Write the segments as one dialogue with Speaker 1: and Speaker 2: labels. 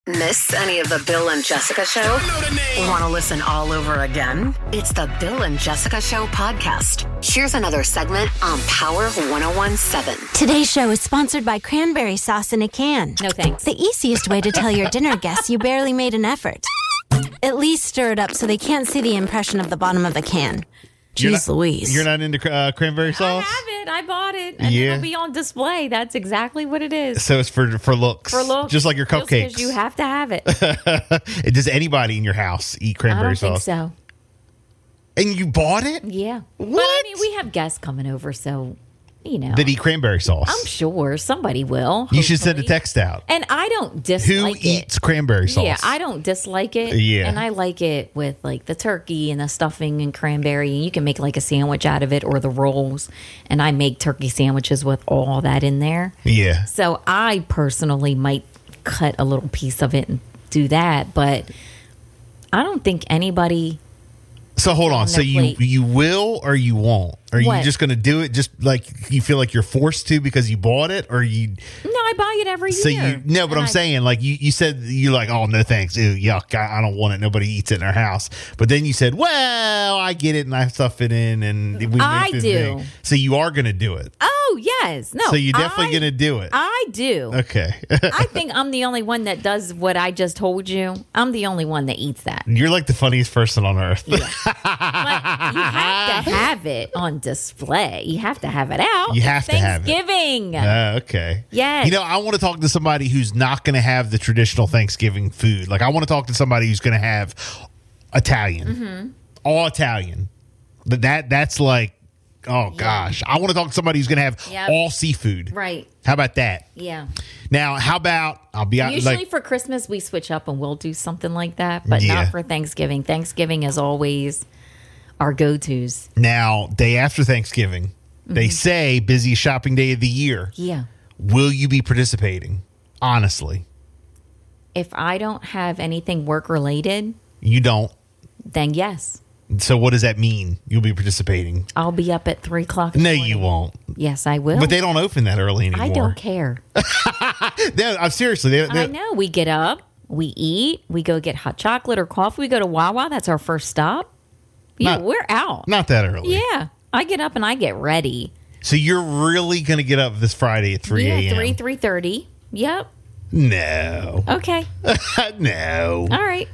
Speaker 1: Miss any of the Bill and Jessica Show? Want to listen all over again? It's the Bill and Jessica Show podcast. Here's another segment on Power 101.7.
Speaker 2: Today's show is sponsored by cranberry sauce in a can.
Speaker 3: No thanks.
Speaker 2: The easiest way to tell your dinner guests you barely made an effort. At least stir it up so they can't see the impression of the bottom of the can. Jeez Louise.
Speaker 4: You're not into cranberry sauce?
Speaker 3: I have it. I bought it. And it'll be on display. That's exactly what it is.
Speaker 4: So it's for looks.
Speaker 3: For looks.
Speaker 4: Just like your
Speaker 3: Just
Speaker 4: cupcakes.
Speaker 3: 'cause you have to have it.
Speaker 4: Does anybody in your house eat
Speaker 3: I
Speaker 4: cranberry
Speaker 3: don't
Speaker 4: sauce?
Speaker 3: think so.
Speaker 4: And you bought it?
Speaker 3: Yeah.
Speaker 4: What?
Speaker 3: But I mean, we have guests coming over, so, you know.
Speaker 4: That eat cranberry sauce?
Speaker 3: I'm sure somebody will.
Speaker 4: You should send a
Speaker 3: hopefully.
Speaker 4: text out.
Speaker 3: And I don't dislike
Speaker 4: Who
Speaker 3: it.
Speaker 4: eats cranberry sauce?
Speaker 3: Yeah, I don't dislike it.
Speaker 4: Yeah.
Speaker 3: And I like it with like the turkey and the stuffing and cranberry. And you can make like a sandwich out of it or the rolls. And I make turkey sandwiches with all that in there.
Speaker 4: Yeah.
Speaker 3: So I personally might cut a little piece of it and do that. But I don't think anybody.
Speaker 4: So hold on. So
Speaker 3: their
Speaker 4: you
Speaker 3: plate.
Speaker 4: you will or you won't? Are you
Speaker 3: What?
Speaker 4: just going to do it just like you feel like you're forced to because you bought it, or you?
Speaker 3: No, I buy it every
Speaker 4: So
Speaker 3: year.
Speaker 4: you no, but
Speaker 3: And
Speaker 4: I'm saying like you said you're like, oh no thanks, ew, yuck, I don't want it. Nobody eats it in our house. But then you said, well, I get it and I stuff it in and we
Speaker 3: I
Speaker 4: make the
Speaker 3: do.
Speaker 4: thing. So you are going to do it.
Speaker 3: Oh, yes. No.
Speaker 4: So you're definitely going to do it.
Speaker 3: I do.
Speaker 4: Okay.
Speaker 3: I think I'm the only one that does what I just told you. I'm the only one that eats that.
Speaker 4: You're like the funniest person on earth.
Speaker 3: But you have to have it on display. You have to have it out.
Speaker 4: You have to have it.
Speaker 3: Thanksgiving.
Speaker 4: Okay.
Speaker 3: Yes.
Speaker 4: You know, I want to talk to somebody who's not going to have the traditional Thanksgiving food. Like, I want to talk to somebody who's going to have Italian, all Italian. But that's like, oh gosh, I want to talk to somebody who's going to have
Speaker 3: Yep.
Speaker 4: all seafood.
Speaker 3: Right.
Speaker 4: How about that?
Speaker 3: Yeah.
Speaker 4: Now, how about I'll be out
Speaker 3: Usually
Speaker 4: like
Speaker 3: for Christmas, we switch up and we'll do something like that, but
Speaker 4: Yeah.
Speaker 3: not for Thanksgiving. Thanksgiving is always our go-tos.
Speaker 4: now day after Thanksgiving.
Speaker 3: Mm-hmm.
Speaker 4: They say busiest shopping day of the year.
Speaker 3: Yeah.
Speaker 4: Will you be participating? Honestly,
Speaker 3: If I don't have anything work-related,
Speaker 4: you don't.
Speaker 3: then yes.
Speaker 4: So what does that mean? You'll be participating?
Speaker 3: I'll be up at 3 o'clock in the
Speaker 4: No,
Speaker 3: morning.
Speaker 4: you won't.
Speaker 3: Yes, I will.
Speaker 4: But they don't open that early anymore.
Speaker 3: I don't care.
Speaker 4: I'm seriously.
Speaker 3: I know. We get up, we eat, we go get hot chocolate or coffee. We go to Wawa. That's our first stop. Yeah,
Speaker 4: Not-
Speaker 3: we're out.
Speaker 4: Not that early.
Speaker 3: Yeah. I get up and I get ready.
Speaker 4: So you're really going to get up this Friday at 3
Speaker 3: Yeah,
Speaker 4: a.m.?
Speaker 3: 3:30. Yep.
Speaker 4: No.
Speaker 3: Okay.
Speaker 4: No.
Speaker 3: All right.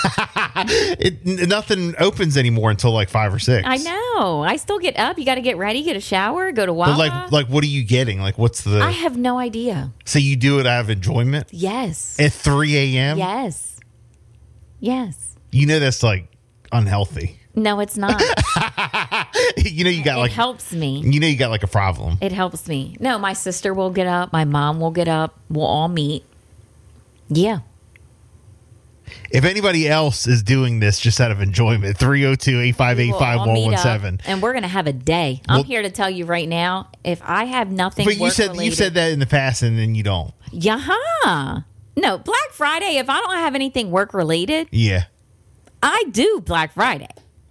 Speaker 4: Nothing opens anymore until like 5 or 6.
Speaker 3: I know. I still get up. You got to get ready, get a shower, go to Wawa.
Speaker 4: But like, what are you getting? Like, what's the?
Speaker 3: I have no idea.
Speaker 4: So you do it out of enjoyment
Speaker 3: Yes.
Speaker 4: at 3 a.m.?
Speaker 3: Yes. Yes.
Speaker 4: You know that's like unhealthy.
Speaker 3: No, it's not.
Speaker 4: You know you got
Speaker 3: It
Speaker 4: like.
Speaker 3: helps me.
Speaker 4: You know you got like a problem.
Speaker 3: It helps me. No, my sister will get up. My mom will get up. We'll all meet. Yeah.
Speaker 4: If anybody else is doing this just out of enjoyment, 302-858-5117.
Speaker 3: And we're going to have a day. I'm
Speaker 4: Well-
Speaker 3: here to tell you right now, if I have nothing
Speaker 4: But you said
Speaker 3: work-related-
Speaker 4: that in the past and then you don't.
Speaker 3: Yaha. No, Black Friday, if I don't have anything work-related,
Speaker 4: Yeah.
Speaker 3: I do Black Friday.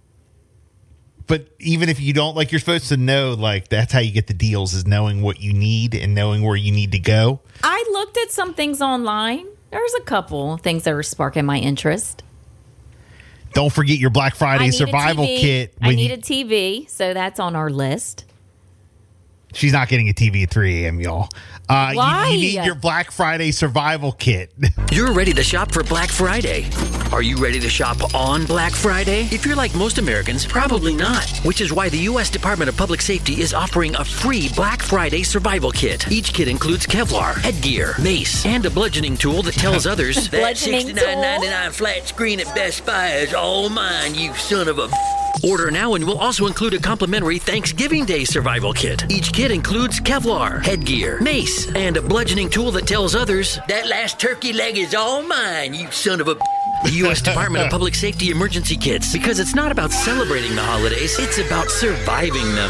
Speaker 4: But even if you don't, like, you're supposed to know, like, that's how you get the deals, is knowing what you need and knowing where you need to go.
Speaker 3: I looked at some things online. There's a couple things that were sparking my interest.
Speaker 4: Don't forget your Black Friday
Speaker 3: I need
Speaker 4: survival
Speaker 3: a TV.
Speaker 4: kit.
Speaker 3: I
Speaker 4: when
Speaker 3: need
Speaker 4: you-
Speaker 3: a TV, so that's on our list.
Speaker 4: She's not getting a TV at 3 a.m., y'all.
Speaker 3: Why?
Speaker 4: You need your Black Friday survival kit.
Speaker 5: You're ready to shop for Black Friday. Are you ready to shop on Black Friday? If you're like most Americans, probably not. Which is why the U.S. Department of Public Safety is offering a free Black Friday survival kit. Each kit includes Kevlar, headgear, mace, and a bludgeoning tool that tells others that
Speaker 3: Bludgeoning tool?
Speaker 5: $69.99 flat screen at Best Buy is all mine, you son of a... Order now and we'll also include a complimentary Thanksgiving Day survival kit. Each kit includes Kevlar, headgear, mace, and a bludgeoning tool that tells others that last turkey leg is all mine, you son of a... The U.S. Department of Public Safety emergency kits, because it's not about celebrating the holidays, it's about surviving them.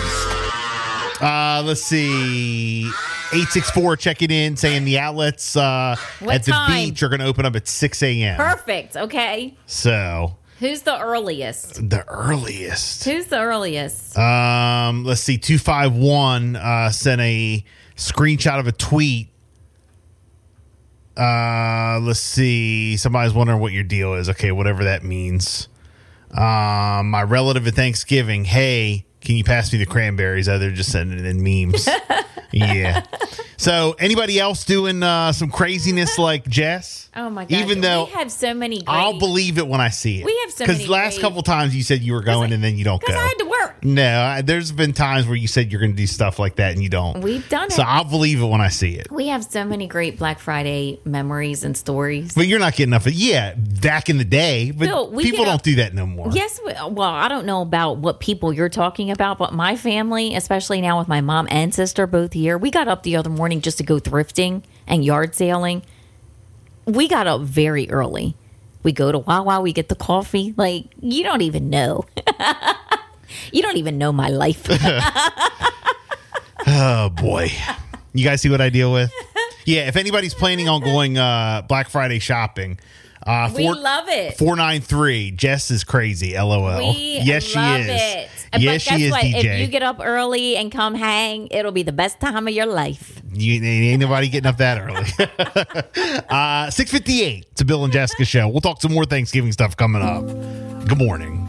Speaker 4: Let's see. 864 checking in, saying the outlets at the
Speaker 3: time?
Speaker 4: beach are going to open up at 6 a.m.
Speaker 3: Perfect. Okay.
Speaker 4: So
Speaker 3: Who's the earliest?
Speaker 4: the earliest.
Speaker 3: Who's the earliest?
Speaker 4: Let's see. 251 sent a screenshot of a tweet Let's see. Somebody's wondering what your deal is. Okay, whatever that means. My relative at Thanksgiving. Hey, can you pass me the cranberries? Oh, they're just sending it in memes. Yeah. So, anybody else doing some craziness like Jess?
Speaker 3: Oh my God!
Speaker 4: Even though
Speaker 3: we have so many,
Speaker 4: I'll believe it when I see it.
Speaker 3: We have so many.
Speaker 4: Because last couple times you said you were going and then you don't go.
Speaker 3: Because I had to work.
Speaker 4: No, there's been times where you said you're going to do stuff like that and you don't.
Speaker 3: We've done it.
Speaker 4: So I'll believe it when I see it.
Speaker 3: We have so many great Black Friday memories and stories.
Speaker 4: But you're not getting enough of back in the day. But
Speaker 3: Bill,
Speaker 4: people don't do that no more.
Speaker 3: Yes. Well, I don't know about what people you're talking about, but my family, especially now with my mom and sister both here, we got up the other morning just to go thrifting and yard sailing. We got up very early. We go to Wawa, we get the coffee. Like, you don't even know. You don't even know my life.
Speaker 4: Oh, boy. You guys see what I deal with? Yeah, if anybody's planning on going Black Friday shopping,
Speaker 3: we love it.
Speaker 4: 493. Jess is crazy. LOL.
Speaker 3: Yes,
Speaker 4: she is.
Speaker 3: It.
Speaker 4: Yes, she is, DJ.
Speaker 3: If you get up early and come hang, it'll be the best time of your life.
Speaker 4: Ain't nobody getting up that early. 6:58. It's a Bill and Jessica show. We'll talk some more Thanksgiving stuff coming up. Good morning.